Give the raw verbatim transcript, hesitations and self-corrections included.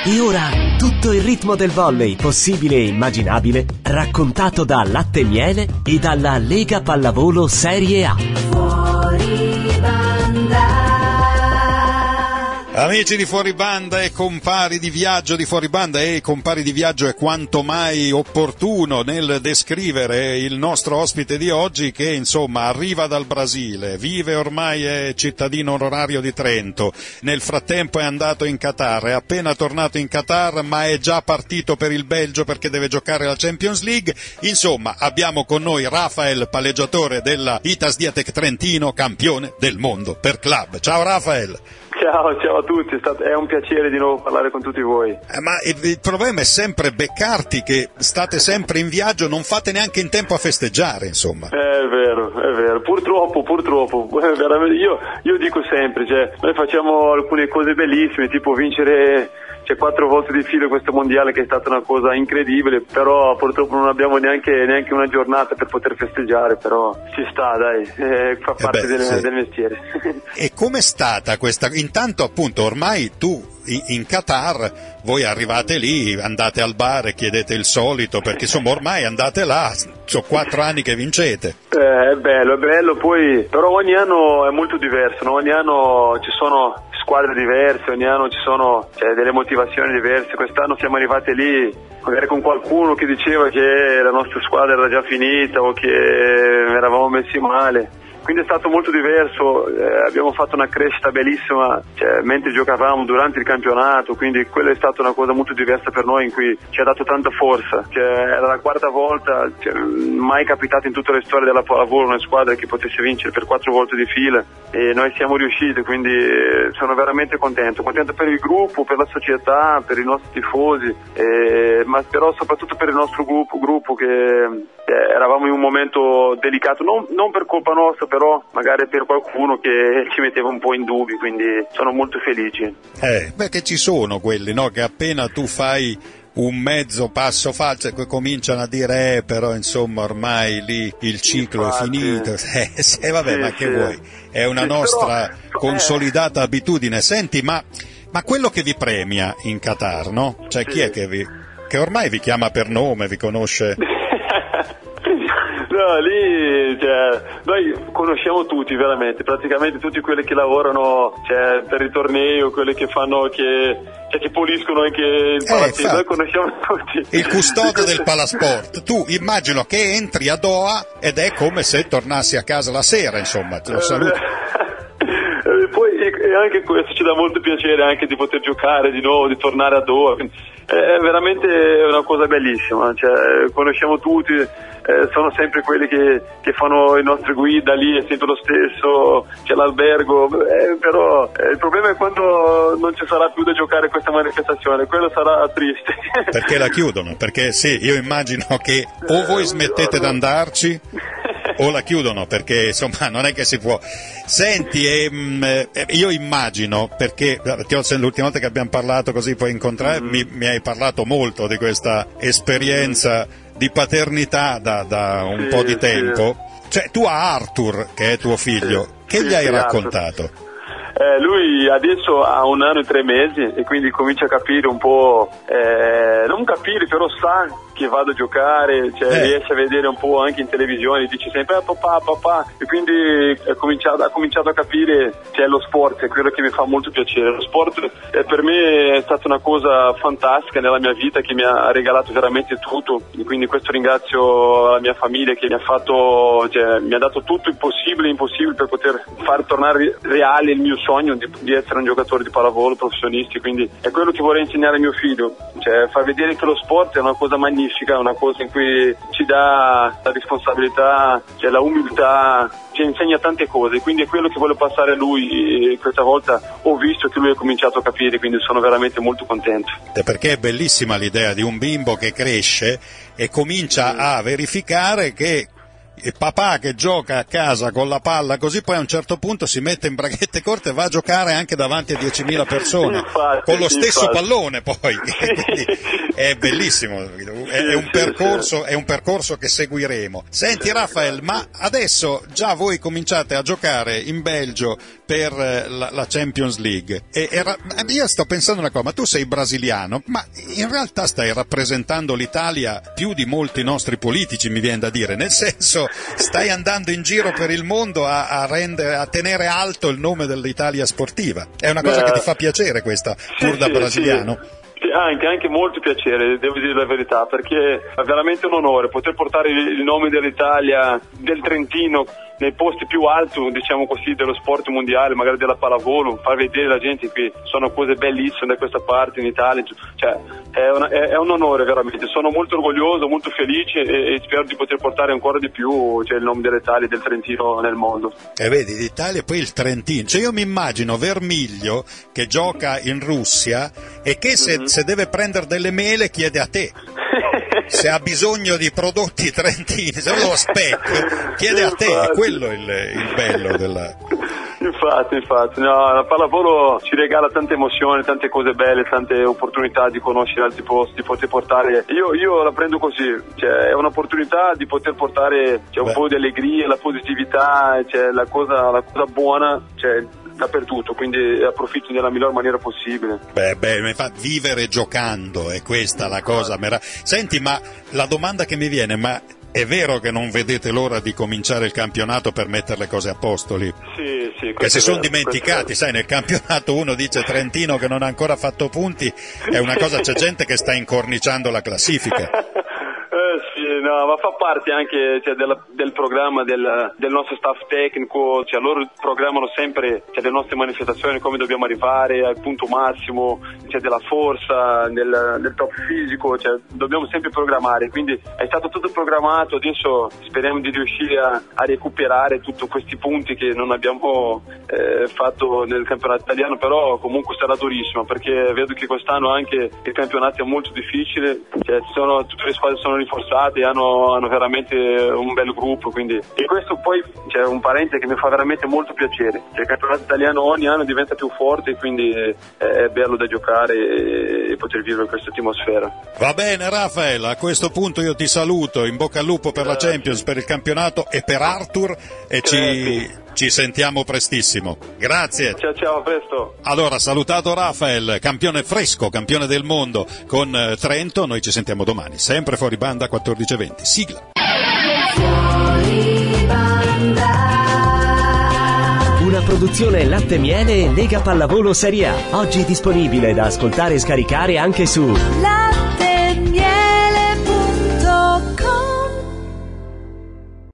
E ora tutto il ritmo del volley possibile e immaginabile raccontato da Latte e Miele e dalla Lega Pallavolo Serie A. Fuori banda. Amici di Fuoribanda e compari di viaggio di Fuoribanda e compari di viaggio, è quanto mai opportuno nel descrivere il nostro ospite di oggi, che insomma arriva dal Brasile, vive ormai, è cittadino onorario di Trento, nel frattempo è andato in Qatar, è appena tornato in Qatar ma è già partito per il Belgio perché deve giocare la Champions League. Insomma, abbiamo con noi Rafael, palleggiatore della Itas Diatec Trentino, campione del mondo per club. Ciao Rafael. Ciao, ciao a tutti, è, stato, è un piacere di nuovo parlare con tutti voi. Eh, ma il, il problema è sempre beccarti, che state sempre in viaggio, non fate neanche in tempo a festeggiare, insomma. È vero, è vero, purtroppo, purtroppo, veramente, io, io dico sempre, cioè, noi facciamo alcune cose bellissime, tipo vincere cioè, quattro volte di fila questo mondiale, che è stata una cosa incredibile, però purtroppo non abbiamo neanche, neanche una giornata per poter festeggiare, però ci sta, dai, eh, fa parte eh beh, del, sì. del mestiere. E com'è stata questa? Intanto appunto ormai tu in Qatar, voi arrivate lì, andate al bar e chiedete il solito, perché insomma ormai andate là, sono quattro anni che vincete. Eh, è bello, è bello, poi però ogni anno è molto diverso, no? Ogni anno ci sono squadre diverse, ogni anno ci sono cioè, delle motivazioni diverse. Quest'anno siamo arrivati lì magari con qualcuno che diceva che la nostra squadra era già finita o che eravamo messi male. Quindi è stato molto diverso, eh, abbiamo fatto una crescita bellissima cioè, mentre giocavamo durante il campionato, quindi quella è stata una cosa molto diversa per noi, in cui ci ha dato tanta forza. Cioè, era la quarta volta, cioè, mai capitato in tutta la storia della pallavolo una squadra che potesse vincere per quattro volte di fila, e noi siamo riusciti, quindi eh, sono veramente contento, contento per il gruppo, per la società, per i nostri tifosi, eh, ma però soprattutto per il nostro gruppo, gruppo che eh, eravamo in un momento delicato, non, non per colpa nostra, però magari per qualcuno che ci metteva un po' in dubbio, quindi sono molto felici. Eh, perché ci sono quelli, no, che appena tu fai un mezzo passo falso e cominciano a dire eh, però insomma ormai lì il ciclo Infatti, è finito. Eh, se, vabbè, sì, ma che sì. vuoi? È una sì, nostra però, consolidata eh. abitudine. Senti, ma, ma quello che vi premia in Qatar, no? Cioè sì. chi è che vi che ormai vi chiama per nome, vi conosce? No, lì cioè, noi conosciamo tutti veramente, praticamente tutti quelli che lavorano cioè, per il torneo, quelli che fanno che, cioè, che puliscono anche il palazzetto, eh, noi conosciamo tutti. Il custode del palasport, tu immagino che entri a Doha ed è come se tornassi a casa la sera, insomma, te lo saluto. E poi e anche questo ci dà molto piacere anche di poter giocare di nuovo, di tornare a Doha. È veramente una cosa bellissima, cioè, conosciamo tutti, eh, sono sempre quelli che, che fanno i nostri guida lì, è sempre lo stesso, c'è l'albergo, eh, però eh, il problema è quando non ci sarà più da giocare questa manifestazione, quello sarà triste. Perché la chiudono? Perché sì, io immagino che o voi smettete di andarci o la chiudono, perché insomma non è che si può. Senti, ehm, io immagino, perché ti ho, l'ultima volta che abbiamo parlato così poi incontrare, mm. mi, mi hai parlato molto di questa esperienza di paternità da, da un sì, po' di tempo. Sì. Cioè tu a Arthur, che è tuo figlio, sì, che sì, gli hai sì, raccontato? Eh, lui adesso ha un anno e tre mesi e quindi comincia a capire un po', eh, non capire, però sa che vado a giocare, cioè eh. riesce a vedere un po' anche in televisione, dice sempre eh, papà, papà, e quindi è cominciato, ha cominciato a capire cioè, lo sport, è quello che mi fa molto piacere. Lo sport eh, per me è stata una cosa fantastica nella mia vita, che mi ha regalato veramente tutto, e quindi questo ringrazio la mia famiglia che mi ha fatto, cioè, mi ha dato tutto il possibile e impossibile per poter far tornare reale il mio sogno di, di essere un giocatore di pallavolo professionisti, quindi è quello che vorrei insegnare a mio figlio, cioè far vedere che lo sport è una cosa magnifica, una cosa in cui ci dà la responsabilità, cioè la umiltà, ci insegna tante cose, quindi è quello che voglio passare a lui, e questa volta ho visto che lui ha cominciato a capire, quindi sono veramente molto contento. Perché è bellissima l'idea di un bimbo che cresce e comincia a verificare che il papà che gioca a casa con la palla così, poi a un certo punto si mette in braghette corte e va a giocare anche davanti a diecimila persone, infatti, con lo stesso infatti. pallone poi. Quindi è bellissimo, è, è, un percorso, è un percorso che seguiremo. Senti Rafael, ma adesso già voi cominciate a giocare in Belgio per la, la Champions League. E, e, io sto pensando una cosa, ma tu sei brasiliano, ma in realtà stai rappresentando l'Italia più di molti nostri politici, mi viene da dire, nel senso stai andando in giro per il mondo a, a, rendere, a tenere alto il nome dell'Italia sportiva. È una cosa Beh, che ti fa piacere questa, pur da sì, brasiliano? Sì. Anche, anche molto piacere, devo dire la verità, perché è veramente un onore poter portare il nome dell'Italia, del Trentino, nei posti più alti, diciamo così, dello sport mondiale, magari della pallavolo, far vedere la gente che sono cose bellissime da questa parte in Italia, cioè è, una, è, è un onore veramente, sono molto orgoglioso, molto felice e, e spero di poter portare ancora di più, cioè, il nome dell'Italia e del Trentino nel mondo. E vedi, l'Italia e poi il Trentino, cioè io mi immagino Vermiglio che gioca in Russia e che se, mm-hmm. se deve prendere delle mele chiede a te. Se ha bisogno di prodotti trentini, se lo specchio, chiede a te, è quello il, il bello della... Infatti, infatti, no, la pallavolo ci regala tante emozioni, tante cose belle, tante opportunità di conoscere altri posti, di poter portare, io, io la prendo così, cioè è un'opportunità di poter portare, cioè, un po' di allegria, la positività, cioè, la cosa, la cosa buona, cioè, dappertutto, quindi approfitto nella miglior maniera possibile. Beh, beh, mi fa vivere giocando, è questa la cosa. Mera... Senti, ma la domanda che mi viene, ma è vero che non vedete l'ora di cominciare il campionato per mettere le cose a posto lì? Sì, sì. Che si sono vero, dimenticati, sai, nel campionato uno dice Trentino che non ha ancora fatto punti, è una cosa, c'è gente che sta incorniciando la classifica. Eh sì, no, ma fa parte anche, cioè, della, del programma del, del nostro staff tecnico, cioè loro programmano sempre, cioè, le nostre manifestazioni, come dobbiamo arrivare al punto massimo, cioè, della forza, del, del top fisico, cioè, dobbiamo sempre programmare, quindi è stato tutto programmato, adesso speriamo di riuscire a, a recuperare tutti questi punti che non abbiamo eh, fatto nel campionato italiano, però comunque sarà durissimo, perché vedo che quest'anno anche il campionato è molto difficile, cioè, sono, tutte le squadre sono rinforzate, hanno, hanno veramente un bel gruppo, quindi e questo poi c'è un parente che mi fa veramente molto piacere, cioè, il campionato italiano ogni anno diventa più forte, quindi è, è bello da giocare e, e poter vivere questa atmosfera. Va bene Rafael, a questo punto io ti saluto, in bocca al lupo per la Champions, per il campionato e per Arthur e ci, ci sentiamo prestissimo. Grazie. Ciao ciao, a presto. Allora, salutato Rafael, campione fresco, campione del mondo con eh, Trento, noi ci sentiamo domani, sempre fuori banda quattordici e venti. Sigla. Fuori banda. Una produzione Latte Miele e Lega Pallavolo Serie A, oggi disponibile da ascoltare e scaricare anche su La